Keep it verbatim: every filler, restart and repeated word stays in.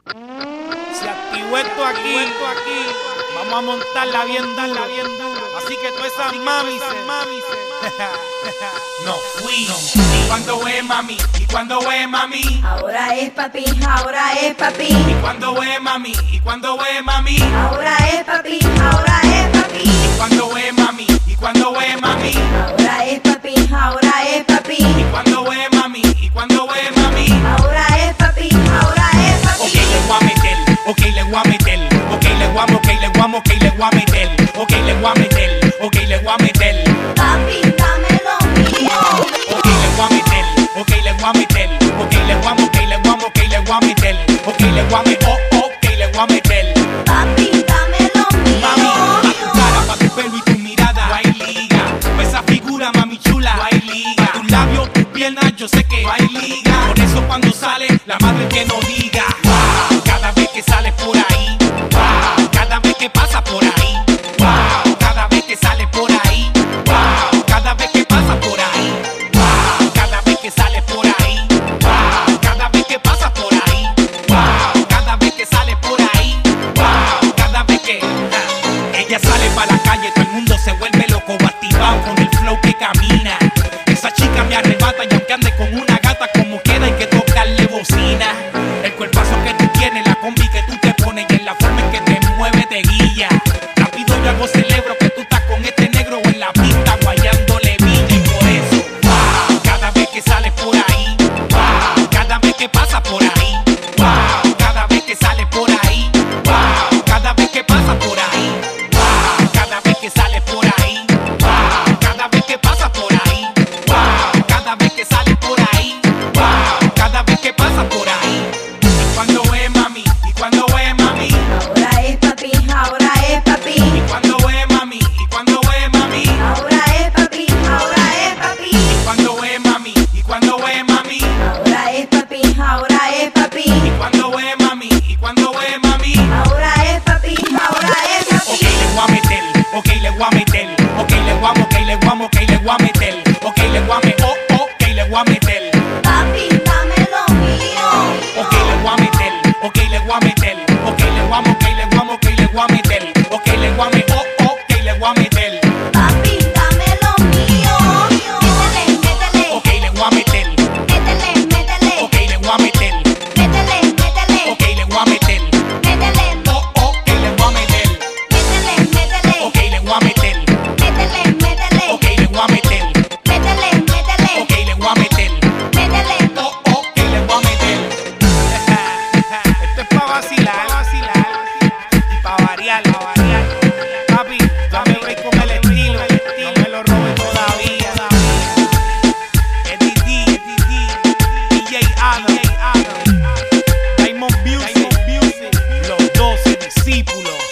Se activó esto aquí, esto aquí. Vamos a montarla bien, darla bien duro. Así que todas esas mami, mami, no fuimos. Y cuando es mami, y cuando es mami, Ahora es papi, ahora es papi. y cuando es mami, y cuando es mami, Ahora es papi, ahora es papi. y cuando es mami, y cuando es mami, Ahora es papi, ahora es papi. y cuando es mami, y cuando es mami. Ahora es papi, ahora es papi. Ok, le voy a meter, ok, le voy a meter, ok, le voy a, ok, le voy a, ok, le voy a meter, ok, le voy a meter, ok, le voy a meter, Papi, dame lo mío. ok, le voy a meter, ok, le voy a meter, ok, le voy a, ok, le voy a, ok, le voy a meter, ok, le voy a meter, oh, ok, le voy a meter. Papi, dame lo Mami, mío. pa' tu cara, pa' tu pelo y tu mirada, no hay liga. Pa' esa figura, mami chula, no hay liga. Pa' tus labios, tus piernas, yo sé que no hay liga. Por eso cuando sale, la madre que no diga. Wow, cada vez que sale por ahí. Wow, cada vez que pasa por ahí. Wow, cada vez que sale por ahí. Wow, cada vez que pasa por ahí. Wow, cada vez que sale por ahí. Wow, cada vez que pasa por ahí. Wow, cada vez que sale por ahí. Wow, cada vez que ah, ella sale para la calle, todo el mundo se vuelve loco, activado con el flow que camina. Esa chica me arrebata y aunque ande con una gata, como queda hay que tocarle bocina. El cuerpazo que tú tienes, la combi que tú te pones y en la forma en que te mueve te guía. Rápido yo hago celebro que tú estás con este negro en la pista guayándole villa y por eso, wow, cada vez que sale por ahí, wow, cada vez que pasa por ahí, wow, cada vez que sale por ahí, wow, cada vez que pasa por ahí, wow, cada vez que sale por ahí, wow, cada vez que pasa por ahí, wow, cada vez que sale por ahí, wow, cada vez que pasa por ahí. Y cuando es mami, y cuando es mami, Ahora es papi, ahora es papi. y cuando es mami, y cuando es mami, Ahora es papi, ahora es papi. y cuando es mami, y cuando es mami, Ahora es papi, ahora es papi. y cuando es mami, y cuando es mami. Ahora es papi, ahora es Ok, papi. le voy a meter, ok, le voy a meter, ok, le voy a, ok, le voy a, ok, le voy a meter, ok, le voy a meter, oh, ok, le voy a meter, Papi, dame lo mío. ok, le voy a meter, ok, le voy a meter, ok, le voy a, ok, le voy a, ok, le voy a meter, ok, le voy a meter, oh, ok, le voy a meter, Papi, dame lo mío. Métele, métele. ok, le voy a meter, Métele, métele. ok, le voy a meter, Métele, métele. ok, le voy a meter, Métele, oh, ok, le voy a meter, métele, métele. ok, le voy a meter, Métele, métele. ok, le voy a meter, Métele, métele. ok, le voy a meter, Métele. oh, ok, le voy a meter. Esto es pa' vacilar, vacilar y pa' variar, pa' variar. Papi, dame break con el estilo, no me lo robes todavía. Eddie D, D J Adam, Diamond Music, los doce discípulos.